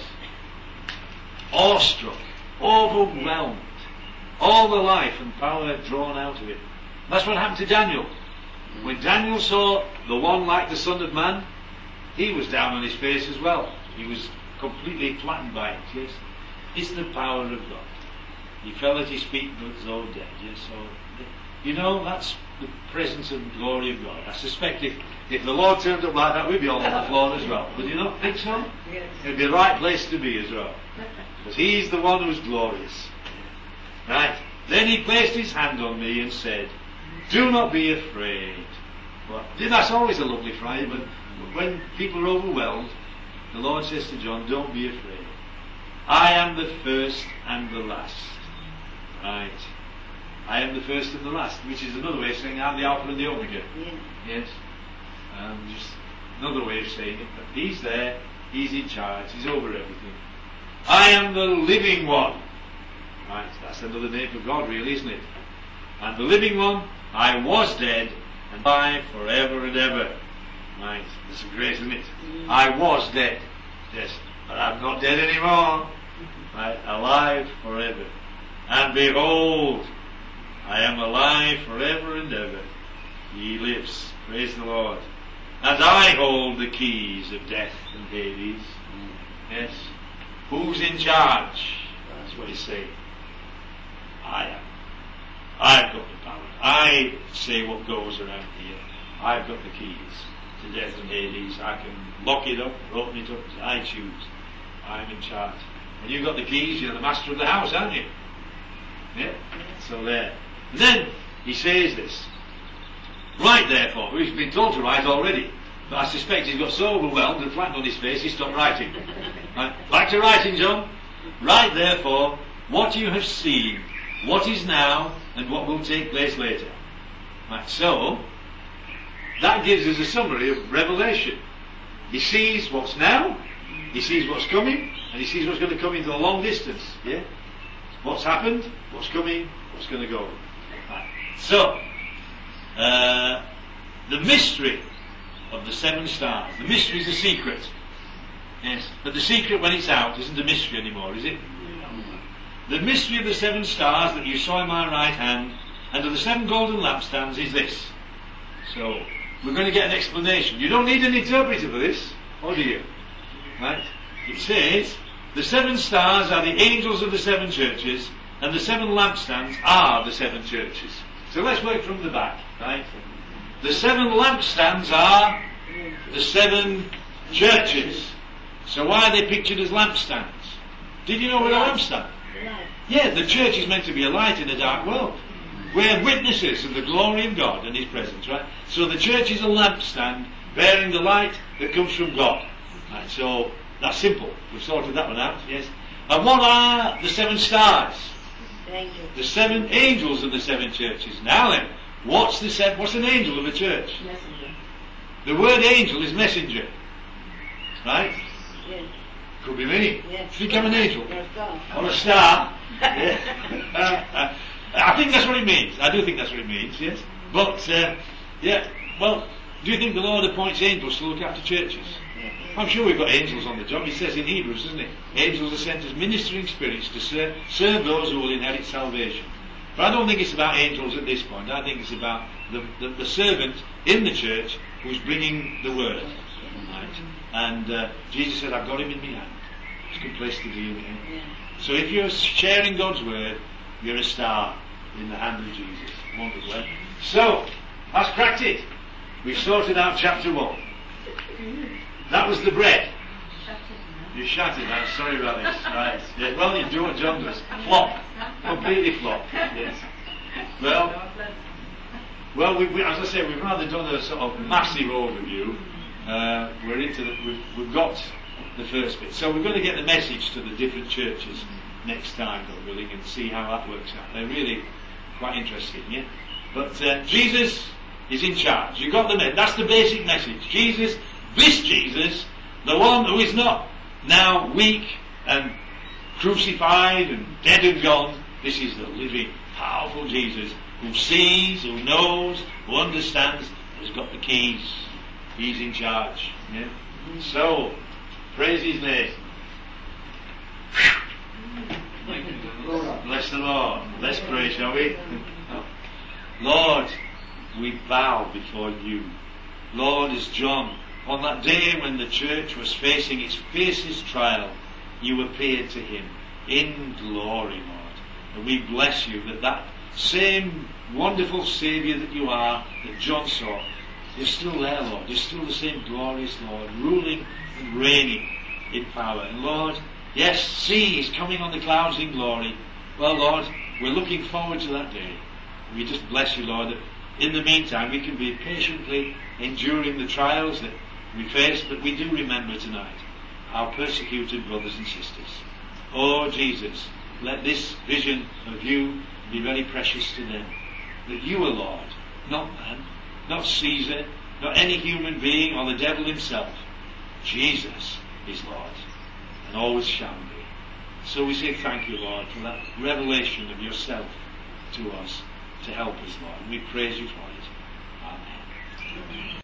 Awestruck, overwhelmed, all the life and power drawn out of it. That's what happened to Daniel. When Daniel saw the one like the Son of Man, he was down on his face as well. He was completely flattened by it, yes. It's the power of God. He fell at his feet as though dead, yes. So, you know, that's the presence and glory of God. I suspect if, if the Lord turned up like that, we'd be all on the floor as well. Would you not think so? Yes. It'd be the right place to be as well. Because he's the one who's glorious. Right? Then he placed his hand on me and said, do not be afraid. Well, that's always a lovely phrase, but when people are overwhelmed, the Lord says to John, don't be afraid. I am the first and the last. Right. I am the first and the last, which is another way of saying I'm the Alpha and the Omega. Yeah. Yes. Um, just another way of saying it. But he's there, he's in charge, he's over everything. I am the living one. Right, that's another name for God, really, isn't it? And the living one, I was dead, and alive forever and ever. Right, this is great, isn't it? Mm. I was dead, yes, but I'm not dead anymore. Right, alive forever. And behold, I am alive forever and ever. He lives, praise the Lord. And I hold the keys of death and Hades. Mm. Yes. Who's in charge? That's what he's saying. I am. I've got the power. I say what goes around here. I've got the keys to death and Hades. I can lock it up, open it up as I choose. I'm in charge. And you've got the keys, you're the master of the house, aren't you? Yeah? So there. And then he says this. Write therefore, he's been told to write already. But I suspect he's got so overwhelmed and flattened on his face he stopped writing. Right? Back to writing, John. Write therefore what you have seen, what is now, and what will take place later. Right, so, that gives us a summary of Revelation. He sees what's now, he sees what's coming, and he sees what's going to come into the long distance. Yeah? What's happened, what's coming, what's going to go. Right. So, uh, the mystery of the seven stars. The mystery is a secret. Yes. But the secret when it's out isn't a mystery anymore, is it? The mystery of the seven stars that you saw in my right hand and of the seven golden lampstands is this. So, we're going to get an explanation. You don't need an interpreter for this, or do you? Right? It says, the seven stars are the angels of the seven churches, and the seven lampstands are the seven churches. So let's work from the back, right? The seven lampstands are the seven churches. So why are they pictured as lampstands? Did you know what a lampstand? Yeah, the church is meant to be a light in a dark world. We're witnesses of the glory of God and His presence, right? So the church is a lampstand bearing the light that comes from God. Right, so that's simple. We've sorted that one out, yes. And what are the seven stars? Angels. The seven angels of the seven churches. Now then, what's the seven, what's an angel of a church? Messenger. The word angel is messenger. Right? Yes. Could be me. Yes. Become an angel. Or a star. Or a star. Yeah. uh, uh, I think that's what it means. I do think that's what it means, yes. But, uh, yeah, well, do you think the Lord appoints angels to look after churches? I'm sure we've got angels on the job. It says in Hebrews, doesn't it? Angels are sent as ministering spirits to serve, serve those who will inherit salvation. But I don't think it's about angels at this point. I think it's about the, the, the servant in the church who's bringing the word. Right? And uh, Jesus said, I've got him in my hand. He's a good place to be in here. So if you're sharing God's word, you're a star in the hand of Jesus. Wonderful, eh? So, that's cracked it. We've sorted out chapter one. That was the bread. You shattered that. Sorry about this. Right. Yeah. Well, you do what John does. Flop. Completely flop. Yes. Well, well, we, we, as I say, we've rather done a sort of massive overview. Uh, we're into the, we've, we've got the first bit. So we're going to get the message to the different churches next time, God willing, and see how that works out. They're really quite interesting, yeah? But uh, Jesus is in charge. You got the me- That's the basic message. Jesus, this Jesus, the one who is not now weak and crucified and dead and gone. This is the living, powerful Jesus who sees, who knows, who understands, who's got the keys. He's in charge. Yeah? So, praise His name. Bless the Lord. Let's pray, shall we? Lord, we bow before you. Lord, as John, on that day when the church was facing its fiercest trial, you appeared to him in glory, Lord. And we bless you that that same wonderful Saviour that you are, that John saw, you're still there, Lord. You're still the same glorious Lord, ruling and reigning in power. And Lord, yes, see, He's coming on the clouds in glory. Well, Lord, we're looking forward to that day. We just bless you, Lord, that in the meantime we can be patiently enduring the trials that we face, but we do remember tonight our persecuted brothers and sisters. Oh, Jesus, let this vision of you be very precious to them. That you are Lord, not man, not Caesar, not any human being or the devil himself. Jesus is Lord, and always shall be. So we say thank you, Lord, for that revelation of yourself to us. to help us, Lord. And we praise you for it. Amen.